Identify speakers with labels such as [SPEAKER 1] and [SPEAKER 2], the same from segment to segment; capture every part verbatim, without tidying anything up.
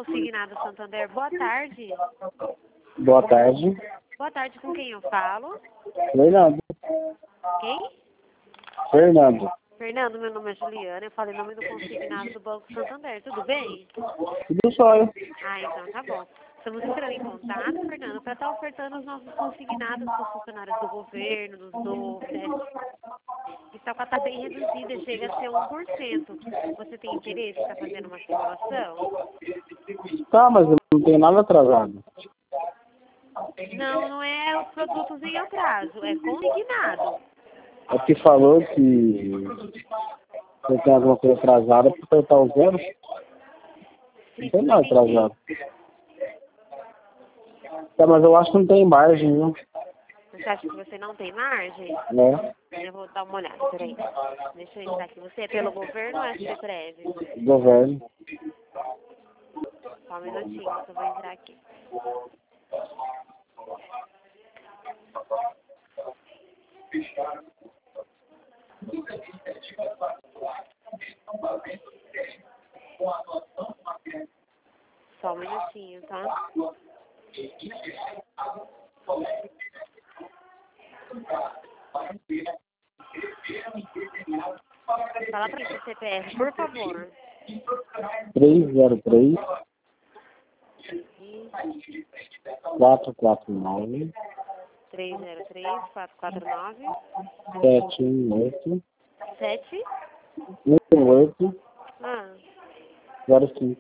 [SPEAKER 1] Consignado Santander, boa tarde.
[SPEAKER 2] Boa tarde.
[SPEAKER 1] Boa tarde, com quem eu falo?
[SPEAKER 2] Fernando.
[SPEAKER 1] Quem?
[SPEAKER 2] Fernando.
[SPEAKER 1] Fernando, meu nome é Juliana, eu falo em nome do Consignado do Banco Santander, tudo bem?
[SPEAKER 2] Tudo jóia.
[SPEAKER 1] Ah, então tá bom. Estamos entrando em contato, Fernando, para estar ofertando os nossos consignados para os funcionários do governo, dos D O F, está com a taxa bem reduzida, chega a ser um por cento. Você tem interesse em estar fazendo uma simulação?
[SPEAKER 2] Tá, mas eu não tenho nada atrasado.
[SPEAKER 1] Não, não é os produtos em atraso, é consignado.
[SPEAKER 2] É que falou que eu tenho alguma coisa atrasada para apertar o zero. Não tem nada atrasado. Tá, mas eu acho que não tem margem, viu?
[SPEAKER 1] Você acha que você não tem margem?
[SPEAKER 2] Né?
[SPEAKER 1] Eu vou dar uma olhada, peraí. Deixa eu entrar aqui. Você é pelo governo ou é CEPREV?
[SPEAKER 2] Governo.
[SPEAKER 1] Só um minutinho, que eu vou entrar aqui. Só um minutinho, tá? Fala pra mim seu C P F, por favor.
[SPEAKER 2] três zero três, quatro quatro nove,
[SPEAKER 1] três zero três, quatro quatro nove,
[SPEAKER 2] sete um oito,
[SPEAKER 1] sete
[SPEAKER 2] um oito,
[SPEAKER 1] ah,
[SPEAKER 2] zero cinco.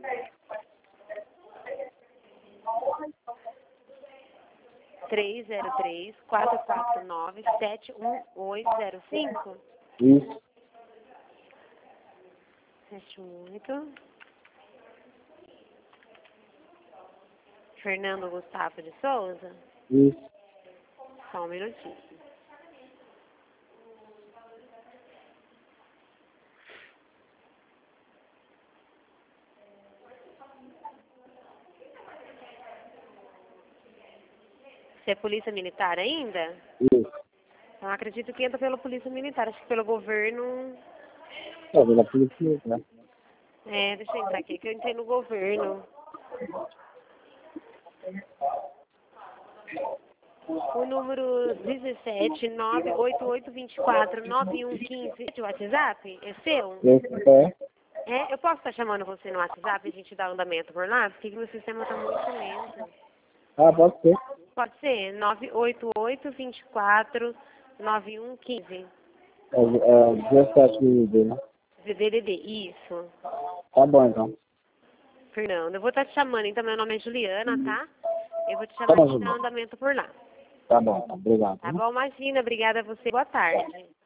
[SPEAKER 1] três zero três, quatro quatro nove, sete um oito zero cinco.
[SPEAKER 2] Isso.
[SPEAKER 1] sete um oito. Fernando Gustavo de Souza.
[SPEAKER 2] Isso.
[SPEAKER 1] Só um minutinho. Você é polícia militar ainda?
[SPEAKER 2] Isso.
[SPEAKER 1] Então acredito que entra pela polícia militar. Acho que pelo governo.
[SPEAKER 2] É, pela polícia, né?
[SPEAKER 1] É, deixa eu entrar aqui, que eu entrei no governo. O número dezessete, nove oito oito dois quatro, nove um um cinco de WhatsApp é seu?
[SPEAKER 2] Esse é.
[SPEAKER 1] É, eu posso estar chamando você no WhatsApp e a gente dar andamento por lá? Porque meu sistema está muito lento.
[SPEAKER 2] Ah, pode ser.
[SPEAKER 1] Pode ser? nove oito oito dois quatro, nove um um cinco.
[SPEAKER 2] É, é dezessete mil, né?
[SPEAKER 1] D D D, isso.
[SPEAKER 2] Tá bom, então.
[SPEAKER 1] Fernando, eu vou estar te chamando, então meu nome é Juliana, tá? Eu vou te
[SPEAKER 2] Tá
[SPEAKER 1] chamar
[SPEAKER 2] bom,
[SPEAKER 1] e te dar
[SPEAKER 2] Juliana.
[SPEAKER 1] andamento por lá.
[SPEAKER 2] Tá bom, tá. Obrigado.
[SPEAKER 1] Tá bom, imagina, obrigada a você. Boa tarde.